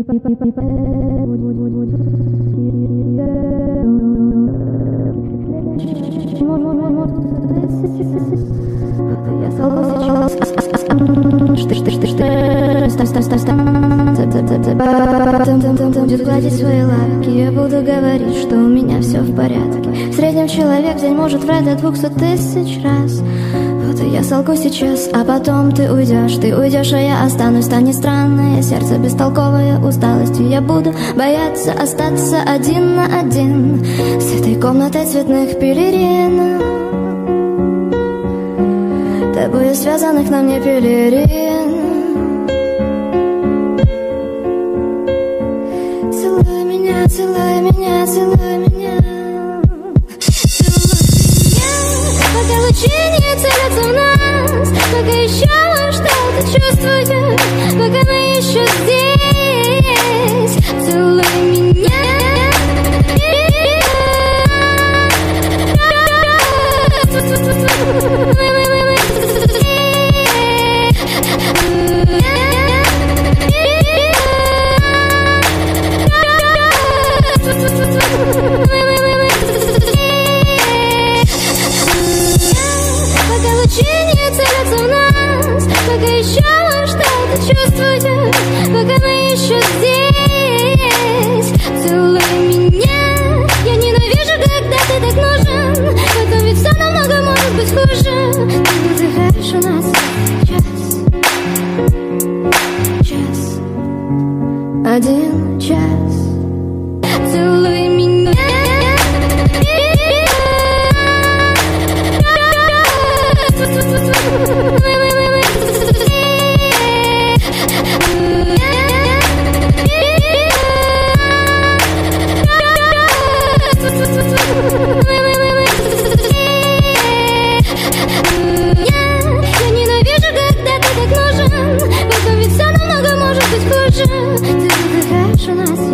Будет гладить свои лапки, я буду говорить, что у меня все в порядке. В среднем человек в день может врать до 200 000 раз. Вот и я солгу сейчас, а потом ты уйдешь, а я останусь. Станет странное сердце, бестолковая усталостью. Я буду бояться остаться один на один с этой комнатой цветных пелерин, тобою связанных на мне пелерин. Целуй меня, целуй меня, целуй меня, целуй меня, пока лучи не целятся в нас, пока еще что-то чувствую, пока мы еще здесь. Целуй меня, пока лучи не целятся в нас, пока еще что-то чувствую, пока мы еще здесь. Целуй меня, я ненавижу, когда ты так нужен, потом ведь все намного может быть хуже. Ты выдыхаешь у нас час, один час. Целуй меня, я ненавижу, когда ты так нужен, потом ведь все намного может быть хуже. Ты выдыхаешь у нас